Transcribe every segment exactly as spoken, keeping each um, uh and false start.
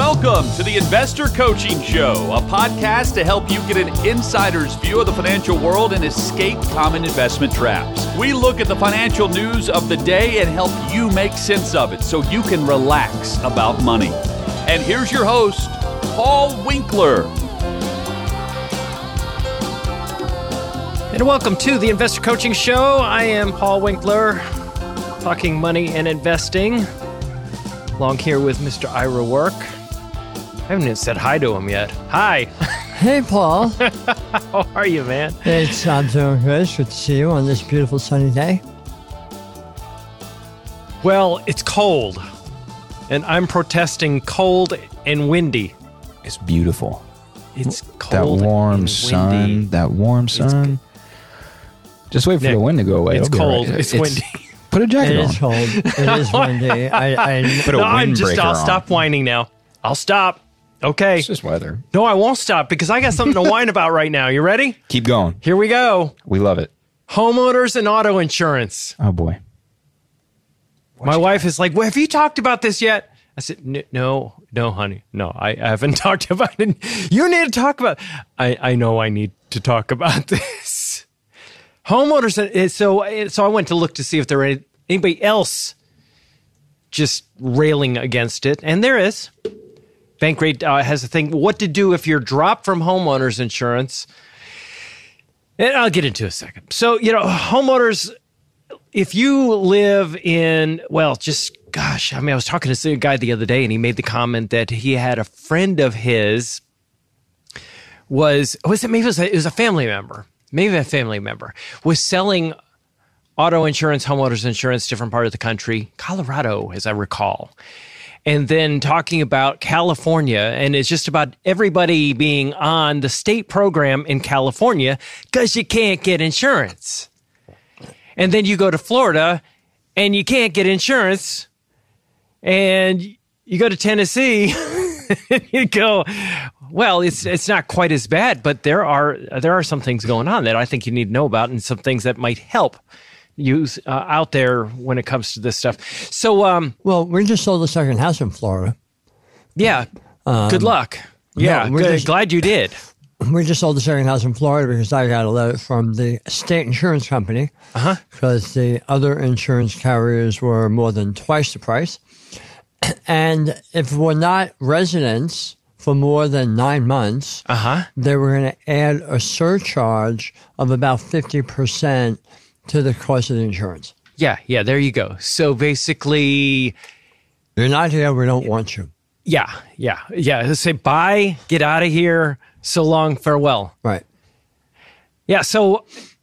Welcome to the Investor Coaching Show, a podcast to help you get an insider's view of the financial world and escape common investment traps. We look at the financial news of the day and help you make sense of it so you can relax about money. And here's your host, Paul Winkler. And welcome to the Investor Coaching Show. I am Paul Winkler, talking money and investing. Along here with Mister Ira Work. I haven't even said hi to him yet. Hi. Hey, Paul. How are you, man? It's I'm doing good. It's good to see you on this beautiful sunny day. Well, it's cold, and I'm protesting cold and windy. It's beautiful. It's cold That warm and sun, windy. that warm sun. Just wait for Nick, the wind to go away. It's It'll be all cold. right. It's windy. Put a It jacket is on. cold. It is windy. I, I, Put a No, I'm just, windbreaker I'll on. stop whining now. I'll stop. Okay. It's just weather. No, I won't stop because I got something to whine about right now. You ready? Keep going. Here we go. We love it. Homeowners and auto insurance. Oh, boy. My wife is like, well, have you talked about this yet? I said, "N- no, no, honey. No, I haven't talked about it. You need to talk about I, I know I need to talk about this. Homeowners. So, so I went to look to see if there were any, anybody else just railing against it. And there is. Bankrate uh, has a thing, what to do if you're dropped from homeowners insurance. And I'll get into it in a second. So, you know, homeowners, if you live in, well, just, gosh, I mean, I was talking to a guy the other day and he made the comment that he had a friend of his was, was it maybe it was a, it was a family member, maybe a family member, was selling auto insurance, homeowners insurance, different part of the country, Colorado, as I recall. And then talking about California, and it's just about everybody being on the state program in California because you can't get insurance. And then you go to Florida and you can't get insurance. And you go to Tennessee and you go, well, it's it's not quite as bad, but there are there are some things going on that I think you need to know about and some things that might help use uh, out there when it comes to this stuff. So, um, well, we just sold a second house in Florida. yeah, Um, good luck. Yeah, no, we're good. just- Glad you did. We just sold the second house in Florida because I got a letter from the state insurance company Uh-huh. because the other insurance carriers were more than twice the price. And if we're not residents for more than nine months, Uh-huh. they were going to add a surcharge of about fifty percent to the cost of the insurance. Yeah, yeah, there you go. So basically, You're not here, we don't want you. yeah, yeah, yeah. Let's say bye, get out of here, so long, farewell. Right. Yeah, so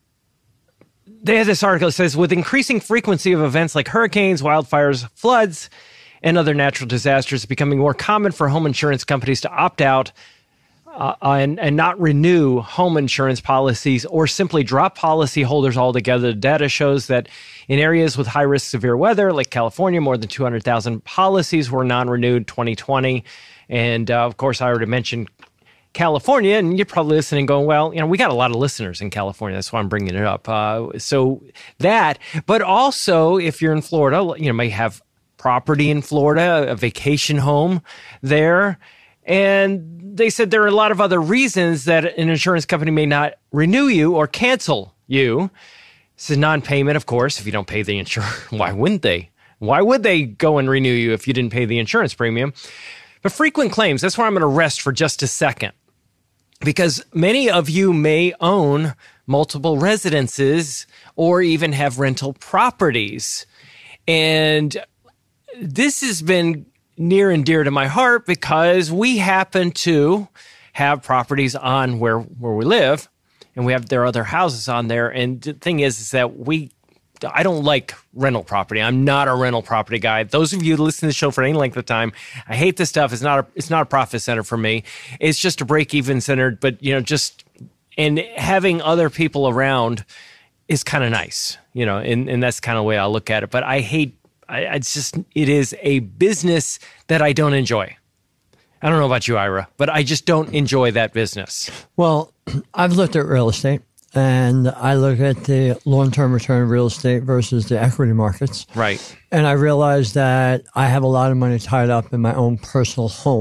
they had this article that says, with increasing frequency of events like hurricanes, wildfires, floods, and other natural disasters, it's becoming more common for home insurance companies to opt out uh, and, and not renew home insurance policies or simply drop policyholders altogether. The data shows that in areas with high-risk severe weather, like California, more than two hundred thousand policies were non-renewed twenty twenty. And, uh, of course, I already mentioned California, and you're probably listening going, well, you know, we got a lot of listeners in California. That's why I'm bringing it up. Uh, so that, but also if you're in Florida, you know, may have property in Florida, a vacation home there. And they said there are a lot of other reasons that an insurance company may not renew you or cancel you. It's a non-payment, of course. If you don't pay the insurance, why wouldn't they? Why would they go and renew you if you didn't pay the insurance premium? But frequent claims, that's where I'm going to rest for just a second. Because many of you may own multiple residences or even have rental properties. And this has been near and dear to my heart because we happen to have properties on where, where we live, and we have there are other houses on there. And the thing is, is that we, I don't like rental property. I'm not a rental property guy. Those of you who listen to the show for any length of time, I hate this stuff. It's not a, it's not a profit center for me. It's just a break-even center. But you know, just and having other people around is kind of nice, you know, and, and that's kind of the way I look at it. But I hate. I, it's just, it is a business that I don't enjoy. I don't know about you, Ira, but I just don't enjoy that business. Well, I've looked at real estate, and I look at the long-term return of real estate versus the equity markets. Right. And I realized that I have a lot of money tied up in my own personal home.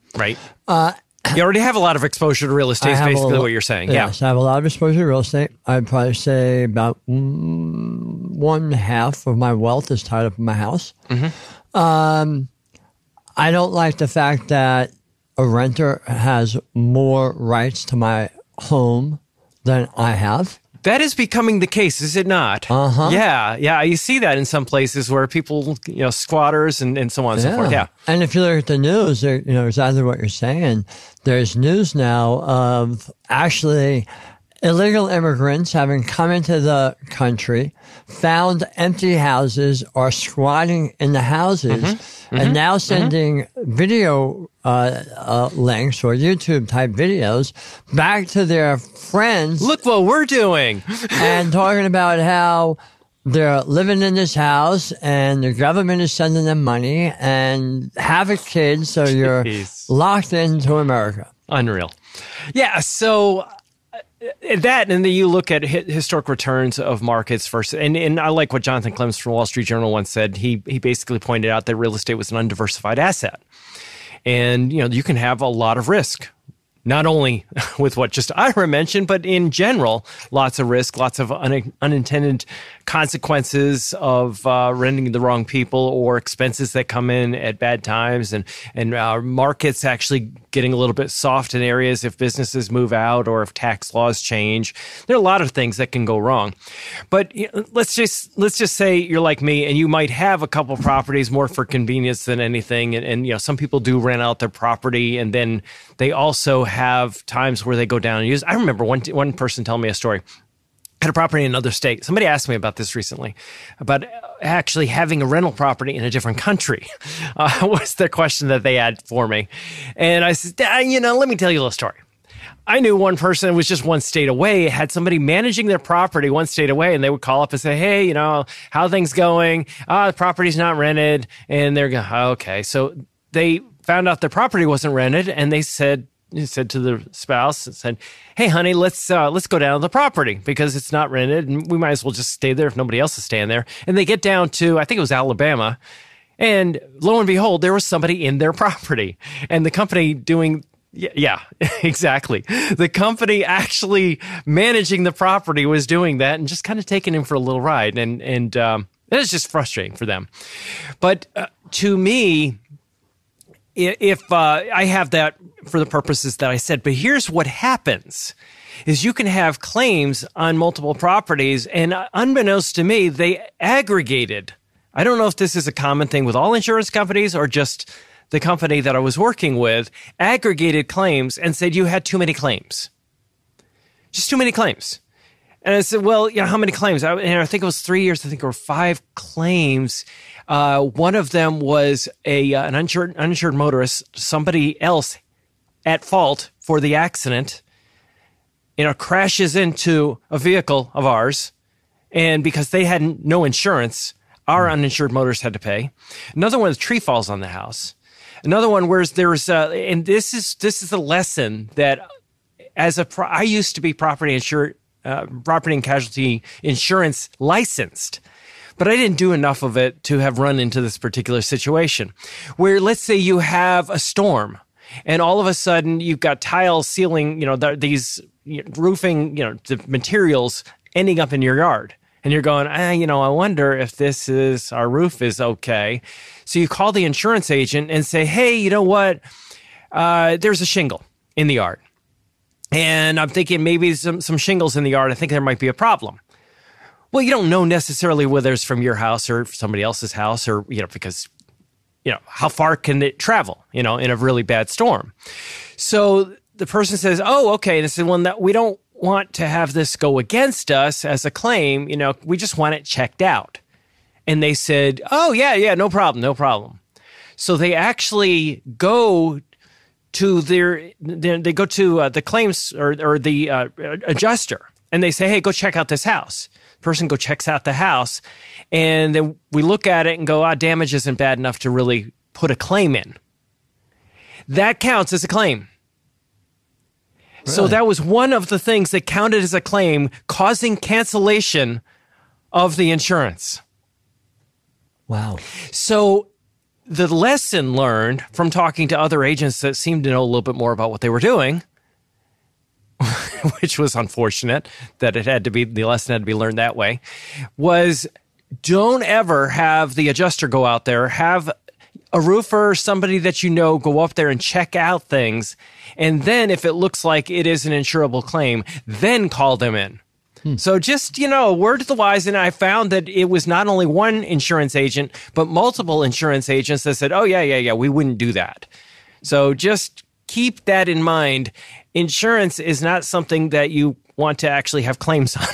Right. Uh, you already have a lot of exposure to real estate, is basically a, what you're saying. Yes, yeah. I have a lot of exposure to real estate. I'd probably say about mm, one half of my wealth is tied up in my house. Mm-hmm. Um, I don't like the fact that a renter has more rights to my home than I have. That is becoming the case, is it not? Uh-huh. Yeah, yeah. You see that in some places where people, you know, squatters and, and so on and yeah. so forth. Yeah. And if you look at the news, you know, exactly what you're saying. There's news now of actually illegal immigrants having come into the country, found empty houses, or squatting in the houses, mm-hmm. and mm-hmm. now sending mm-hmm. video uh, uh, links or YouTube type videos back to their friends. Look what we're doing. And talking about how they're living in this house and the government is sending them money and have a kid, so you're Jeez. locked into America. Unreal. Yeah, so that, and then you look at historic returns of markets versus, and, and I like what Jonathan Clemens from Wall Street Journal once said. He he basically pointed out that real estate was an undiversified asset. And, you know, you can have a lot of risk, not only with what just Ira mentioned, but in general, lots of risk, lots of un- unintended consequences of uh, renting the wrong people or expenses that come in at bad times, and and uh, markets actually getting a little bit soft in areas if businesses move out or if tax laws change. There are a lot of things that can go wrong. But you know, let's just let's just say you're like me and you might have a couple properties more for convenience than anything, and, and you know some people do rent out their property, and then they also have times where they go down and use. I remember one one person telling me a story. Had a property in another state. Somebody asked me about this recently, about actually having a rental property in a different country. Uh, was the question that they had for me. And I said, you know, let me tell you a little story. I knew one person was just one state away, had somebody managing their property one state away, and they would call up and say, hey, you know, how are things going? Ah, the property's not rented. And they're going, oh, okay. So they found out their property wasn't rented, and they said, He said to the spouse, said, hey, honey, let's uh, let's go down to the property because it's not rented and we might as well just stay there if nobody else is staying there. And they get down to, I think it was Alabama, and lo and behold, there was somebody in their property. And the company doing, yeah, yeah exactly. The company actually managing the property was doing that and just kind of taking him for a little ride. And, and um, it was just frustrating for them. But uh, to me, if uh, I have that for the purposes that I said, but here's what happens is you can have claims on multiple properties, and unbeknownst to me, they aggregated. I don't know if this is a common thing with all insurance companies or just the company that I was working with, aggregated claims and said you had too many claims. Just too many claims. And I said, well, you know, how many claims? I, and I think it was three years. I think there were five claims. Uh, one of them was a uh, an uninsured, uninsured motorist, somebody else at fault for the accident, you know, crashes into a vehicle of ours. And because they had no insurance, our uninsured motorist had to pay. Another one, the tree falls on the house. Another one where there's, uh, and this is this is a lesson that as a, pro- I used to be property insured, uh, property and casualty insurance licensed. But I didn't do enough of it to have run into this particular situation where, let's say you have a storm and all of a sudden you've got tile ceiling, you know, th- these roofing, you know, the materials ending up in your yard. And you're going, ah, you know, I wonder if this is, our roof is okay. So you call the insurance agent and say, hey, you know what? Uh, there's a shingle in the yard. And I'm thinking maybe some, some shingles in the yard. I think there might be a problem. Well, you don't know necessarily whether it's from your house or somebody else's house or, you know, because, you know, how far can it travel, you know, in a really bad storm? So the person says, oh, okay. And I said, well, no, we don't want to have this go against us as a claim. You know, we just want it checked out. And they said, oh, yeah, yeah, no problem, no problem. So they actually go to their, they go to uh, the claims or, or the uh, adjuster and they say, hey, go check out this house. Person go checks out the house, and then we look at it and go, ah, damage isn't bad enough to really put a claim in. That counts as a claim. Really? So that was one of the things that counted as a claim, causing cancellation of the insurance. Wow. So the lesson learned from talking to other agents that seemed to know a little bit more about what they were doing, which was unfortunate that it had to be, the lesson had to be learned that way, was don't ever have the adjuster go out there, have a roofer, somebody that you know, go up there and check out things. And then if it looks like it is an insurable claim, then call them in. Hmm. So just, you know, word to the wise. And I found that it was not only one insurance agent, but multiple insurance agents that said, oh, yeah, yeah, yeah, we wouldn't do that. So just keep that in mind. Insurance is not something that you want to actually have claims on.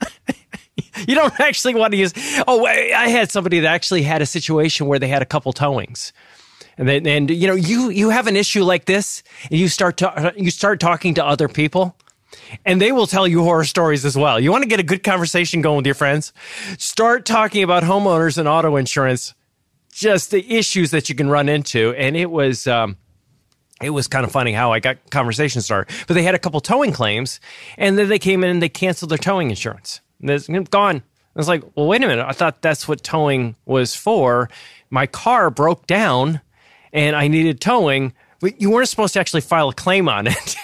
You don't actually want to use. Oh, I had somebody that actually had a situation where they had a couple towings, and then, and you know, you you have an issue like this, and you start to, you start talking to other people, and they will tell you horror stories as well. You want to get a good conversation going with your friends? Start talking about homeowners and auto insurance, just the issues that you can run into, and it was. Um, It was kind of funny how I got conversation started. But they had a couple towing claims, and then they came in and they canceled their towing insurance. And it's gone. I was like, well, wait a minute. I thought that's what towing was for. My car broke down, and I needed towing. But you weren't supposed to actually file a claim on it.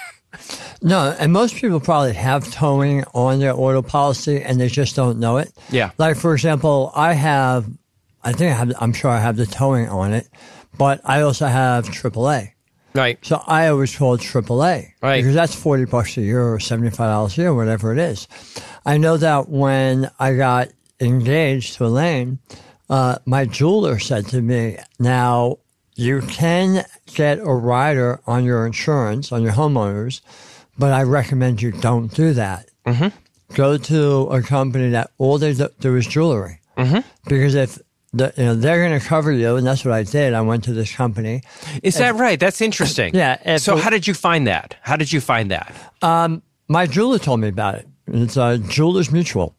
No, and most people probably have towing on their auto policy, and they just don't know it. Yeah. Like, for example, I have, I think I have, I'm sure I have the towing on it, but I also have triple A. Right. So I always call triple A. Right. Because that's forty bucks a year or seventy-five dollars a year, whatever it is. I know that when I got engaged to Elaine, uh, my jeweler said to me, now you can get a rider on your insurance, on your homeowners, but I recommend you don't do that. Mm-hmm. Go to a company that all they do is jewelry. Mm-hmm. Because if The, you know, they're going to cover you, and that's what I did. I went to this company. Is that right? That's interesting. Yeah. So how did you find that? How did you find that? Um, my jeweler told me about it. It's uh, Jewelers Mutual.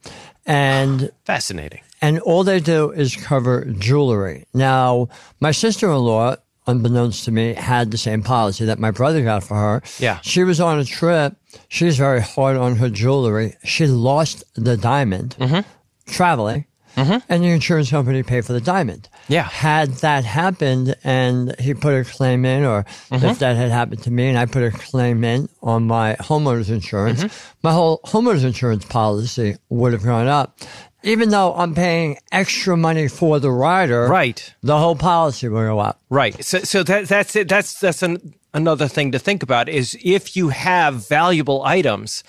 And fascinating. And all they do is cover jewelry. Now, my sister-in-law, unbeknownst to me, had the same policy that my brother got for her. Yeah. She was on a trip. She's very hard on her jewelry. She lost the diamond mm-hmm. traveling. Mm-hmm. And the insurance company paid for the diamond. Yeah. Had that happened and he put a claim in, or mm-hmm. if that had happened to me and I put a claim in on my homeowner's insurance, mm-hmm. my whole homeowner's insurance policy would have gone up. Even though I'm paying extra money for the rider, right, the whole policy will go up. Right. So, so that, that's it. That's that's an, another thing to think about is if you have valuable items,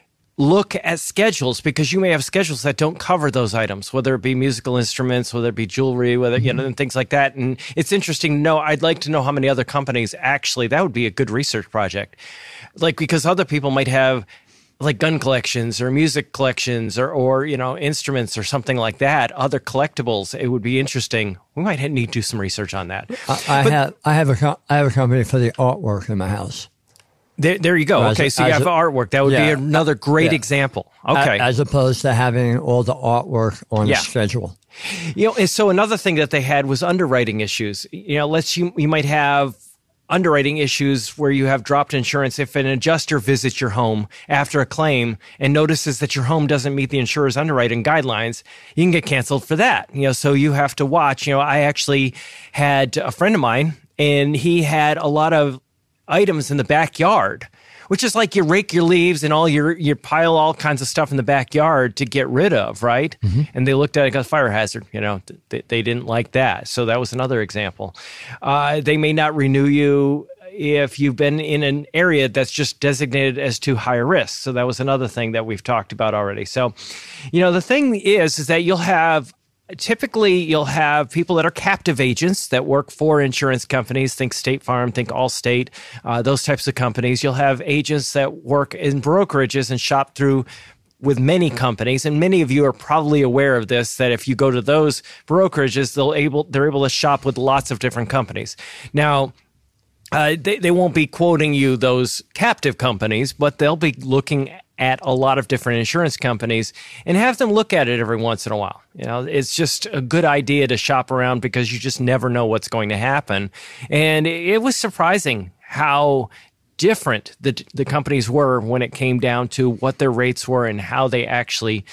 look at schedules, because you may have schedules that don't cover those items, whether it be musical instruments, whether it be jewelry, whether, you know, and things like that. And it's interesting to know, I'd like to know how many other companies actually, that would be a good research project. Like, because other people might have like gun collections or music collections or, or, you know, instruments or something like that, other collectibles. It would be interesting. We might need to do some research on that. I, I but, have, I have a, co- I have a company for the artwork in my house. There, there you go. As okay, a, so you have a, artwork. That would yeah, be another great yeah. example. Okay. As opposed to having all the artwork on yeah. a schedule. You know, and so another thing that they had was underwriting issues. You know, let's you you might have underwriting issues where you have dropped insurance. If an adjuster visits your home after a claim and notices that your home doesn't meet the insurer's underwriting guidelines, you can get canceled for that. You know, so you have to watch. You know, I actually had a friend of mine, and he had a lot of items in the backyard, which is like you rake your leaves and all your you pile all kinds of stuff in the backyard to get rid of, right? Mm-hmm. And they looked at it as a fire hazard. You know, they, they didn't like that. So that was another example. Uh, they may not renew you if you've been in an area that's just designated as too high a risk. So that was another thing that we've talked about already. So, you know, the thing is, is that you'll have Typically, you'll have people that are captive agents that work for insurance companies. Think State Farm, think Allstate, uh, those types of companies. You'll have agents that work in brokerages and shop through with many companies. And many of you are probably aware of this, that if you go to those brokerages, they'll able they're able to shop with lots of different companies. Now, uh, they, they won't be quoting you those captive companies, but they'll be looking at at a lot of different insurance companies and have them look at it every once in a while. You know, it's just a good idea to shop around because you just never know what's going to happen. And it was surprising how different the the companies were when it came down to what their rates were and how they actually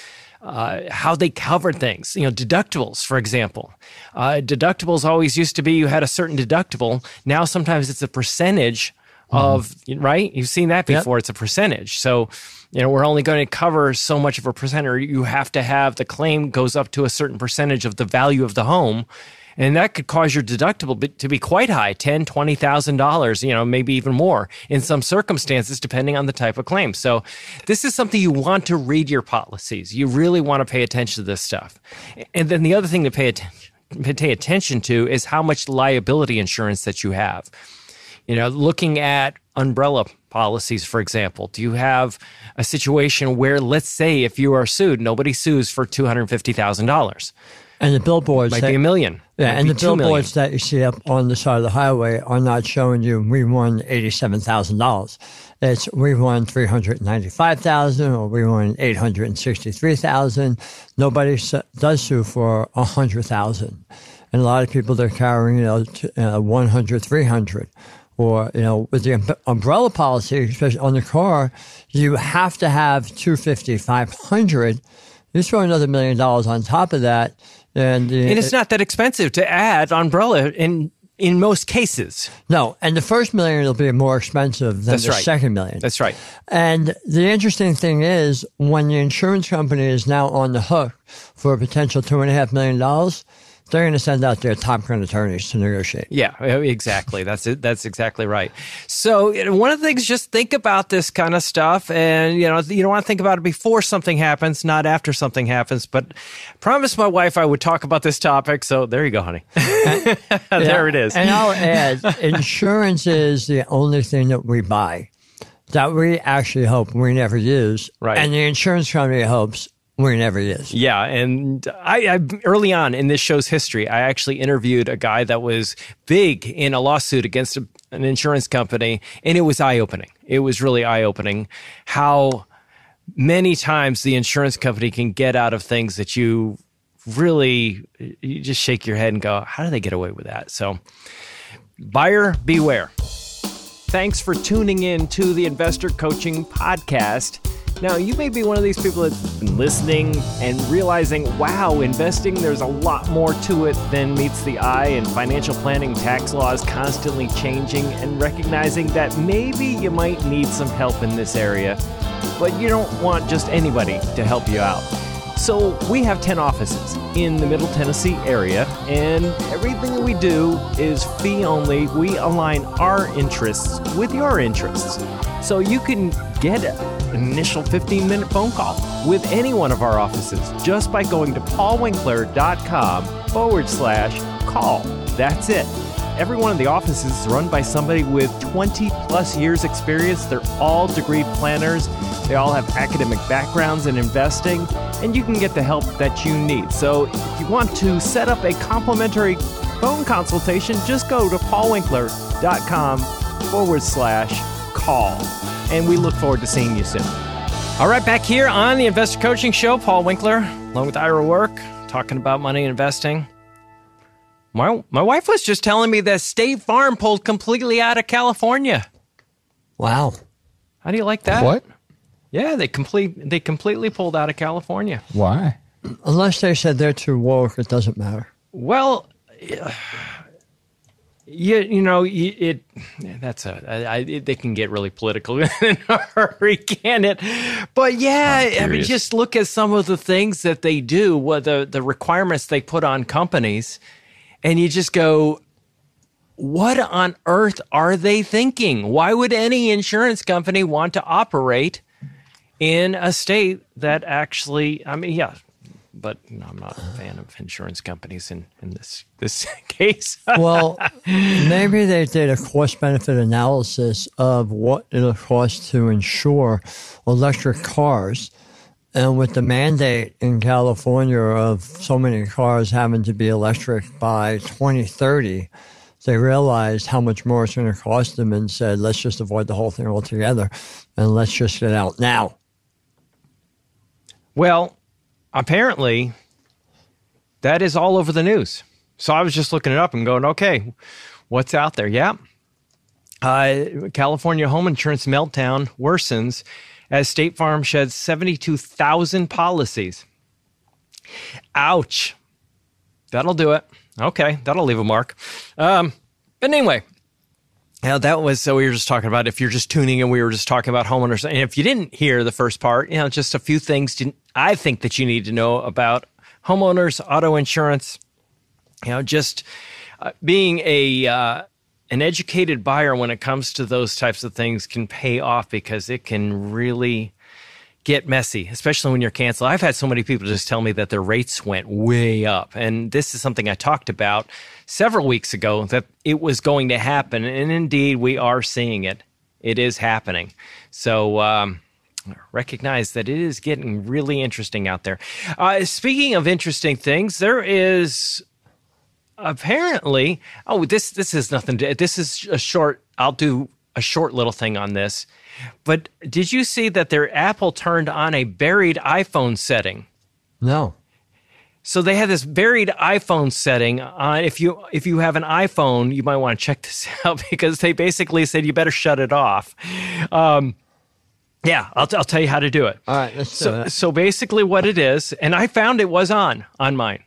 uh, how they cover things. You know, deductibles, for example. Uh, deductibles always used to be you had a certain deductible. Now sometimes it's a percentage of, mm-hmm. right? You've seen that before. Yep. It's a percentage. So, you know, we're only going to cover so much of a percent, or you have to have the claim goes up to a certain percentage of the value of the home. And that could cause your deductible to be quite high, ten thousand dollars, twenty thousand dollars, you know, maybe even more in some circumstances, depending on the type of claim. So this is something you want to read your policies. You really want to pay attention to this stuff. And then the other thing to pay attention, pay attention to is how much liability insurance that you have. You know, looking at umbrella policies, for example, do you have a situation where, let's say, if you are sued, nobody sues for two hundred fifty thousand dollars? And the billboards might that, be a million. Yeah, might and the billboards million. that you see up on the side of the highway are not showing you we won eighty-seven thousand dollars. It's we won three hundred ninety-five thousand dollars or we won eight hundred sixty-three thousand dollars. Nobody su- does sue for one hundred thousand dollars. And a lot of people, they're carrying, you know, t- uh, one hundred, three hundred. Or, you know, with the um- umbrella policy, especially on the car, you have to have two hundred fifty, five hundred. You throw another million dollars on top of that. And, uh, and it's not that expensive to add umbrella in in most cases. No, and the first million will be more expensive than That's the right. second million. That's right. And the interesting thing is, when the insurance company is now on the hook for a potential two and a half million dollars, they're going to send out their top gun attorneys to negotiate. Yeah, exactly. That's it. That's exactly right. So you know, one of the things, just think about this kind of stuff, and you know, you don't want to think about it before something happens, not after something happens. But I promised my wife I would talk about this topic, so there you go, honey. And, there yeah, it is. And I'll add, insurance is the only thing that we buy that we actually hope we never use, right? And the insurance company hopes we never use. Yeah, and I, I early on in this show's history, I actually interviewed a guy that was big in a lawsuit against a, an insurance company, and it was eye-opening. It was really eye-opening how many times the insurance company can get out of things that you really, you just shake your head and go, how do they get away with that? So, buyer beware. Thanks for tuning in to the Investor Coaching Podcast. Now, you may be one of these people that's been listening and realizing, wow, investing, there's a lot more to it than meets the eye, and financial planning, tax laws constantly changing, and recognizing that maybe you might need some help in this area, but you don't want just anybody to help you out. So we have ten offices in the Middle Tennessee area, and everything that we do is fee only. We align our interests with your interests. So you can get an initial fifteen-minute phone call with any one of our offices just by going to paulwinkler.com forward slash call. That's it. Every one of the offices is run by somebody with twenty plus years experience. They're all degree planners. They all have academic backgrounds in investing, and you can get the help that you need. So if you want to set up a complimentary phone consultation, just go to paulwinkler.com forward slash call. And we look forward to seeing you soon. All right, back here on the Investor Coaching Show, Paul Winkler, along with Ira Work, talking about money and investing. My, my wife was just telling me that State Farm pulled completely out of California. Wow. How do you like that? What? Yeah, they complete they completely pulled out of California. Why? Unless they said they're too woke, it doesn't matter. Well, you, you know, it that's a I, it, they can get really political in a hurry, can it? But yeah, I mean, just look at some of the things that they do, what the the requirements they put on companies, and you just go, what on earth are they thinking? Why would any insurance company want to operate in a state that actually, I mean, yeah, but no, I'm not a fan of insurance companies in, in this this case. Well, maybe they did a cost-benefit analysis of what it'll cost to insure electric cars. And with the mandate in California of so many cars having to be electric by twenty thirty, they realized how much more it's going to cost them and said, let's just avoid the whole thing altogether and let's just get out now. Well, apparently, that is all over the news. So I was just looking it up and going, okay, what's out there? Yeah. Uh, California home insurance meltdown worsens as State Farm sheds seventy-two thousand policies. Ouch. That'll do it. Okay, that'll leave a mark. Um, but anyway, yeah, that was, so we were just talking about, if you're just tuning in, we were just talking about homeowners. And if you didn't hear the first part, you know, just a few things to, I think that you need to know about homeowners, auto insurance, you know, just uh, being a uh, an educated buyer when it comes to those types of things can pay off, because it can really get messy, especially when you're canceled. I've had so many people just tell me that their rates went way up. And this is something I talked about several weeks ago, that it was going to happen. And indeed, we are seeing it. It is happening. So um, recognize that it is getting really interesting out there. Uh, speaking of interesting things, there is apparently, oh, this this is nothing. To, this is a short, I'll do a short little thing on this. But did you see that their Apple turned on a buried iPhone setting? No. So they had this buried iPhone setting on. If you if you have an iPhone, you might want to check this out, because they basically said you better shut it off. Um, yeah, I'll, I'll tell you how to do it. All right, let's so, do it. So basically what it is, and I found it was on, on mine.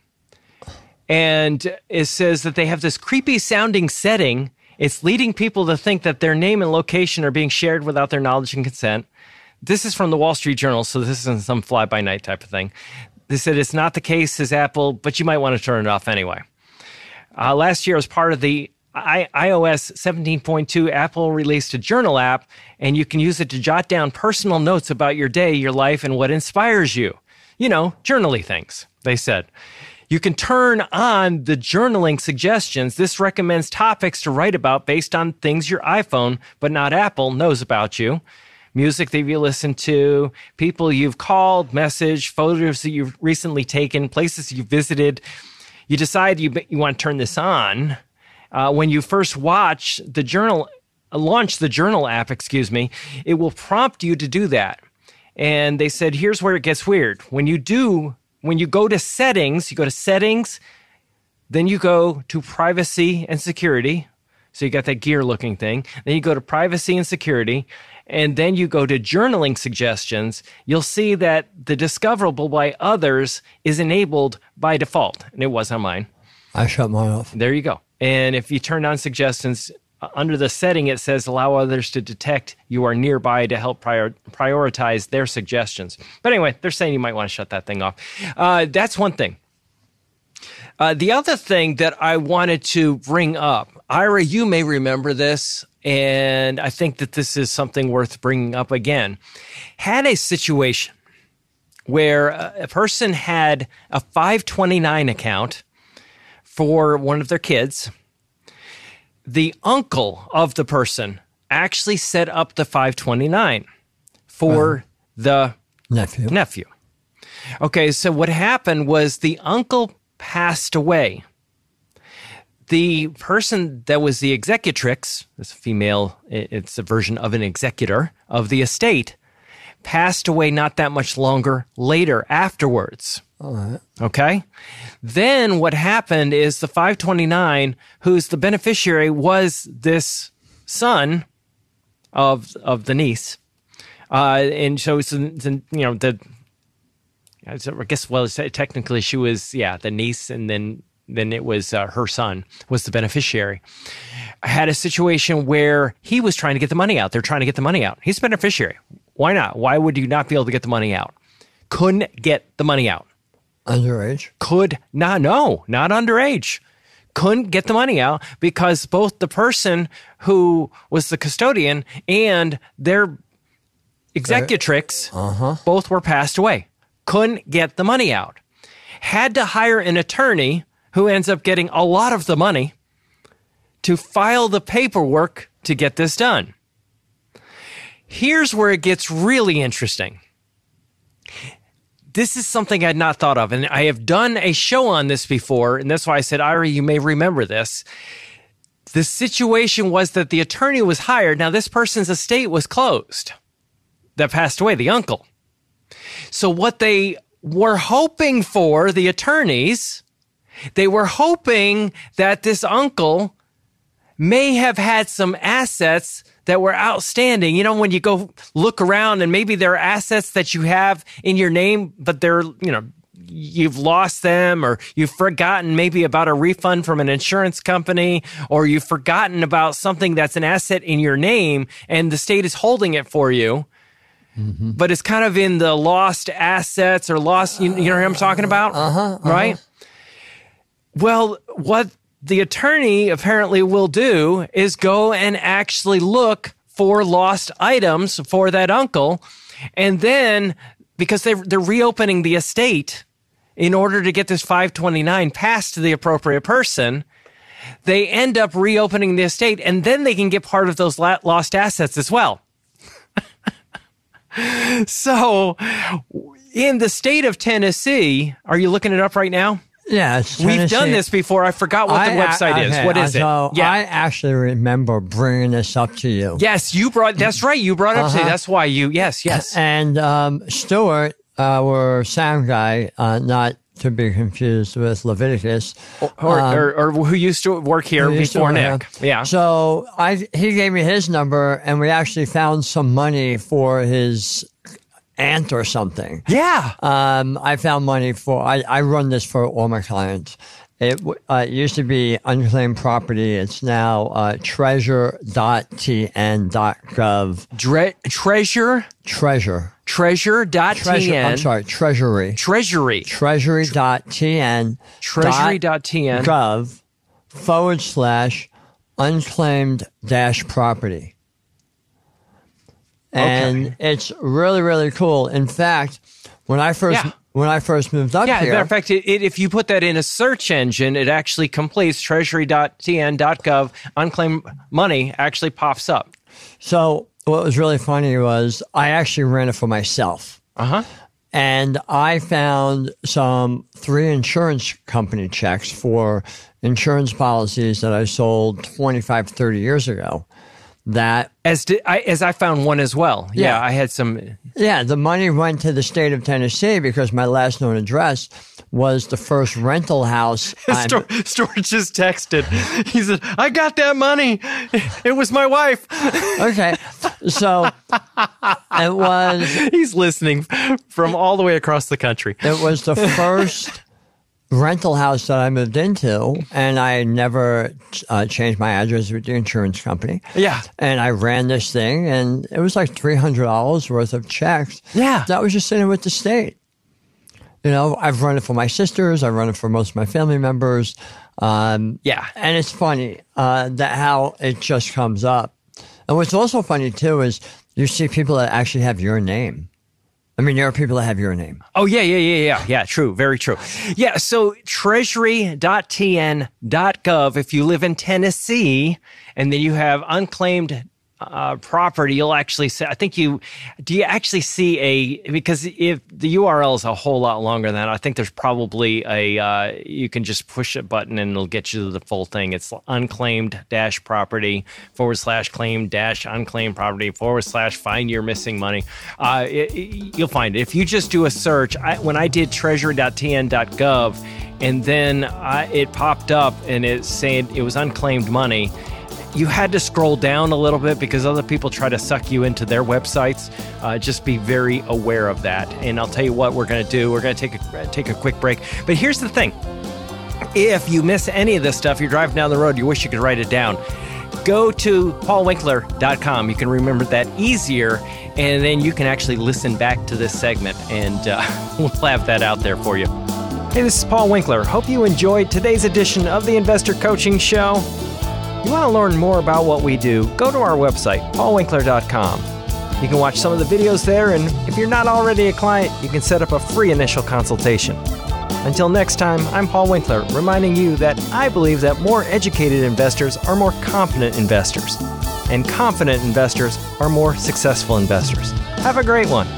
And it says that they have this creepy sounding setting. It's leading people to think that their name and location are being shared without their knowledge and consent. This is from the Wall Street Journal, so this isn't some fly-by-night type of thing. They said it's not the case, says Apple, but you might want to turn it off anyway. Uh, last year, as part of the I- iOS seventeen point two, Apple released a journal app, and you can use it to jot down personal notes about your day, your life, and what inspires you. You know, journaly things, they said. You can turn on the journaling suggestions. This recommends topics to write about based on things your iPhone, but not Apple, knows about you. Music that you listen to, people you've called, messaged, photos that you've recently taken, places you've visited. You decide you, you want to turn this on. Uh, when you first watch the journal, uh, launch the journal app, excuse me, it will prompt you to do that. And they said, here's where it gets weird. When you do When you go to settings, you go to settings, then you go to privacy and security. So you got that gear looking thing. Then you go to privacy and security, and then you go to journaling suggestions. You'll see that the discoverable by others is enabled by default, and it was on mine. I shut mine off. There you go. And if you turn on suggestions, uh, under the setting, it says allow others to detect you are nearby to help prior- prioritize their suggestions. But anyway, they're saying you might want to shut that thing off. Uh, that's one thing. Uh, the other thing that I wanted to bring up, Ira, you may remember this, and I think that this is something worth bringing up again. Had a situation where a person had a five twenty-nine account for one of their kids. The uncle of the person actually set up the five twenty-nine for Wow. the Nephew. nephew. Okay, so what happened was the uncle passed away. The person that was the executrix, this female, it's a version of an executor of the estate, passed away not that much longer later afterwards. All right. Okay? Then what happened is the five twenty-nine, who's the beneficiary, was this son of of the niece. Uh, and so, it's, it's, you know, the, I guess, well, technically she was, yeah, the niece, and then then it was uh, her son was the beneficiary. I had a situation where he was trying to get the money out. They're trying to get the money out. He's a beneficiary. Why not? Why would you not be able to get the money out? Couldn't get the money out. Underage? Could not, no, not underage. Couldn't get the money out because both the person who was the custodian and their executrix, Uh-huh. both were passed away. Couldn't get the money out. Had to hire an attorney who ends up getting a lot of the money to file the paperwork to get this done. Here's where it gets really interesting. This is something I'd not thought of, and I have done a show on this before, and that's why I said, Ira, you may remember this. The situation was that the attorney was hired. Now, this person's estate was closed that passed away, the uncle. So what they were hoping for, the attorneys, they were hoping that this uncle may have had some assets that were outstanding. You know, when you go look around and maybe there are assets that you have in your name, but they're, you know, you've lost them, or you've forgotten maybe about a refund from an insurance company, or you've forgotten about something that's an asset in your name and the state is holding it for you, mm-hmm. but it's kind of in the lost assets or lost, you, you know what I'm talking about? Uh-huh, uh-huh. Right? Well, what the attorney apparently will do is go and actually look for lost items for that uncle. And then, because they, they're reopening the estate in order to get this five twenty-nine passed to the appropriate person, they end up reopening the estate, and then they can get part of those la- lost assets as well. So, in the state of Tennessee, are you looking it up right now? Yeah, it's We've done this before. I forgot what the I, website I, is. okay, What is so it? Yeah. I actually remember bringing this up to you. Yes, you brought, that's right. You brought it up Uh-huh. today. That's why you, yes, yes. And um, Stuart, our sound guy, uh, not to be confused with Leviticus. Or, um, or, or who used to work here who used to before work Nick. here. Yeah. So I, he gave me his number, and we actually found some money for his aunt or something. Yeah. Um, I found money for, I, I run this for all my clients. It, uh, it used to be unclaimed property. It's now uh, treasure dot t n dot gov. Dre- treasure? Treasure. Treasure dot Treasure. T N. I'm sorry, Treasury. Treasury. Treasury dot t n. Treasury dot T N. Gov forward slash unclaimed dash property. And Okay. it's really, really cool. In fact, when I first Yeah. when I first moved up Yeah, as a here, matter of fact, it, it, if you put that in a search engine, it actually completes treasury dot T N dot gov. Unclaimed money actually pops up. so what was really funny was I actually ran it for myself. Uh-huh. And I found some three insurance company checks for insurance policies that I sold twenty-five, thirty years ago. That, As did, I, as I found one as well. Yeah, Yeah. I had some. yeah, the money went to the state of Tennessee because my last known address was the first rental house. I'm- Stor- Storage just texted. He said, I got that money. It was my wife. Okay, so it was He's listening from all the way across the country. it was the first rental house that I moved into, and I never uh, changed my address with the insurance company. Yeah. And I ran this thing, and it was like three hundred dollars worth of checks. Yeah. That was just sitting with the state. You know, I've run it for my sisters. I've run it for most of my family members. Um, Yeah. And it's funny uh, that how it just comes up. And what's also funny, too, is you see people that actually have your name. I mean, there are people that have your name. Oh, yeah, yeah, yeah, yeah. Yeah, true. Very true. Yeah, so treasury dot T N dot gov, if you live in Tennessee and then you have unclaimed uh, property, you'll actually see, I think you, do you actually see a, because if the U R L is a whole lot longer than that, I think there's probably a, uh, you can just push a button and it'll get you to the full thing. It's unclaimed dash property forward slash claim dash unclaimed property forward slash find your missing money. Uh, it, it- you'll find it. If you just do a search, I, when I did treasury dot T N dot gov and then I, it popped up and it said it was unclaimed money, you had to scroll down a little bit because other people try to suck you into their websites. Uh, just be very aware of that. And I'll tell you what we're going to do. We're going to take a take a quick break. But here's the thing. If you miss any of this stuff, you're driving down the road, you wish you could write it down, go to paul winkler dot com. You can remember that easier, and then you can actually listen back to this segment, and uh, we'll have that out there for you. Hey, this is Paul Winkler. Hope you enjoyed today's edition of the Investor Coaching Show. You want to learn more about what we do, go to our website, paul winkler dot com. You can watch some of the videos there, and if you're not already a client, you can set up a free initial consultation. Until next time, I'm Paul Winkler, reminding you that I believe that more educated investors are more confident investors, and confident investors are more successful investors. Have a great one.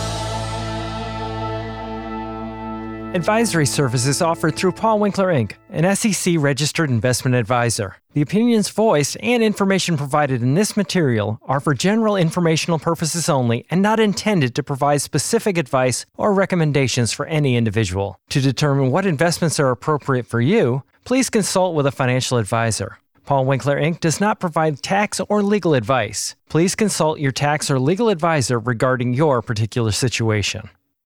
Advisory services offered through Paul Winkler, Incorporated, an S E C-registered investment advisor. The opinions voiced and information provided in this material are for general informational purposes only and not intended to provide specific advice or recommendations for any individual. To determine what investments are appropriate for you, please consult with a financial advisor. Paul Winkler, Incorporated does not provide tax or legal advice. Please consult your tax or legal advisor regarding your particular situation.